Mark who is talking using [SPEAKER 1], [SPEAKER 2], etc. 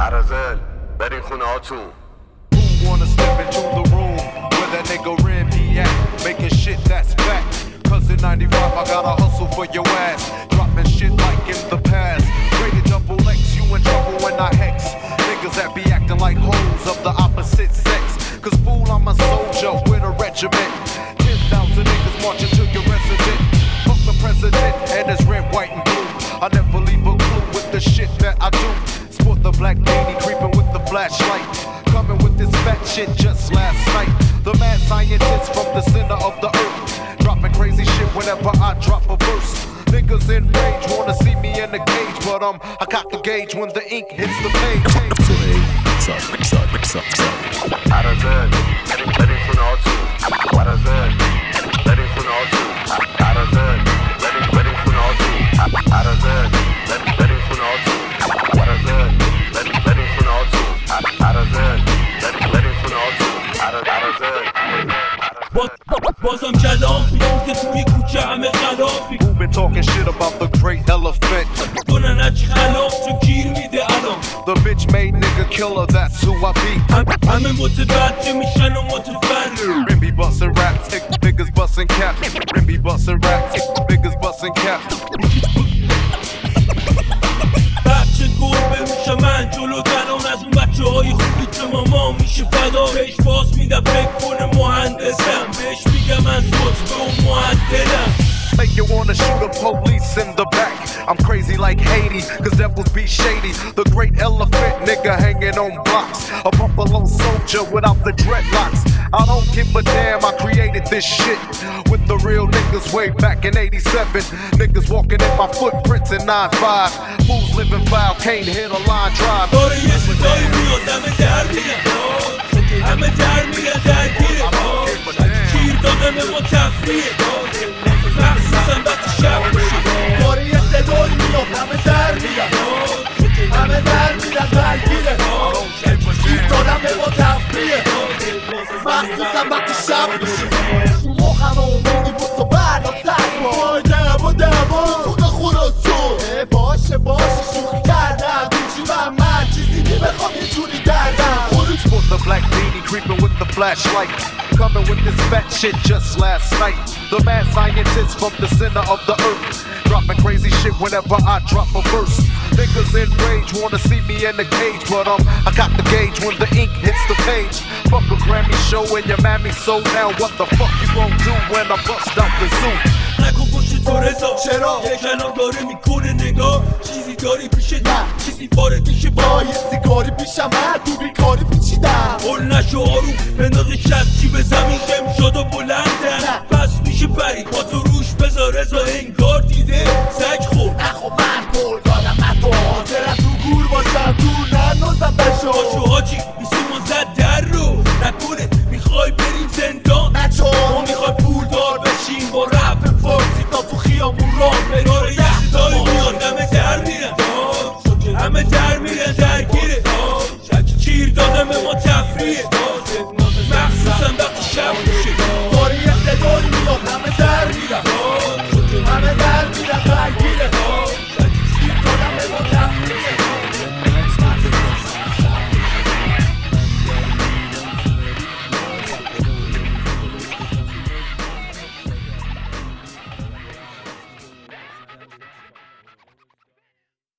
[SPEAKER 1] عرزل برین خونه هاتون.
[SPEAKER 2] Who wanna step into the room where that nigga Ren be at? Making shit that's fact. Cause in 95 I gotta hustle for your ass. Dropping shit like in the past. Rated double X, you in trouble when I hex. Niggas that be acting like hoes of the opposite sex. Cause fool, I'm a soldier with a regiment. 10,000 niggas marching to your resident. Fuck the president and his red, white and blue. I never leave a clue with the shit that I do. Sport the black beanie creeping with the flashlight. Coming with this fat shit just last night. The mad scientist from the center of the earth. Dropping crazy shit whenever I drop a verse. Niggas in rage wanna see me in the cage, but I cock the gauge when the ink hits the page.
[SPEAKER 1] عرزل برین خونه هاتون. عرزل برین خونه هاتون. عرزل برین خونه هاتون. عرزل برین خونه هاتون. عرزل برین خونه هاتون. عرزل برین خونه هاتون. عرزل
[SPEAKER 3] بازم کلام بیدم که توی کوچه همه خلافی.
[SPEAKER 2] Who been talking shit about the great elephant?
[SPEAKER 3] کنن اچ خلاف چون گیر میده الان.
[SPEAKER 2] The bitch made nigga killer, that's who I be.
[SPEAKER 3] همه متوجه میشن و متفرر.
[SPEAKER 2] Rimby bustin' raps, niggas bustin' caps. Rimby bustin' raps, niggas bustin' caps.
[SPEAKER 3] بچه گربه میشه من جلو تنان از اون بچه های خوبی که ماما میشه فدا. بهش باز میدم فکر کنه مهندسم. بهش میگم از رتبه و معدلم.
[SPEAKER 2] Make you wanna shoot the police in the back. I'm crazy like Haiti, cause devils be shady. The great elephant nigga hanging on blocks. A buffalo soldier without the dreadlocks. I don't give a damn, I created this shit with the real niggas way back in 87. Niggas walking in my footprints in 9-5. Fools living foul, can't hit a line drive.
[SPEAKER 3] داره یه صدایی میاد همه در میرن. همه در میرن درگیره. گیر دادن ما تفریه. مخصوصا وقتی شب میشه.
[SPEAKER 4] داره یه صدایی میاد همه در میرن. همه در میرن درگیره. گیر دادن به ما تفریه. مخصوصا وقتی شب میشه. مخم و مونی بست و بردا سرما. دعوا خونه باشه شوخی کردم. دوچی من چیزی نمیخوام یه جوری دردم.
[SPEAKER 2] Sport the black beanie creeping with the flashlight. Coming with this fat shit just last night. The mad scientist from the center of the earth. Dropping crazy shit whenever I drop a verse. Niggas in rage wanna see me in the cage, but I got the gauge when the ink hits the page. Fuck a Grammy show and your mammy so now what the fuck you gon' do when I bust out the zoo?
[SPEAKER 3] نکن پشت تو رضا. چرا؟ یه کنار داره میکنه نگاه. چیزی داری پیش نه، چیزی وارد میشه با
[SPEAKER 4] یه سیگاری پیشم تو بیکاری پیچیدم.
[SPEAKER 3] قول نشو آروم بنداز شست چی به زمین خم شد و بلندن. پس میشه پرید با تو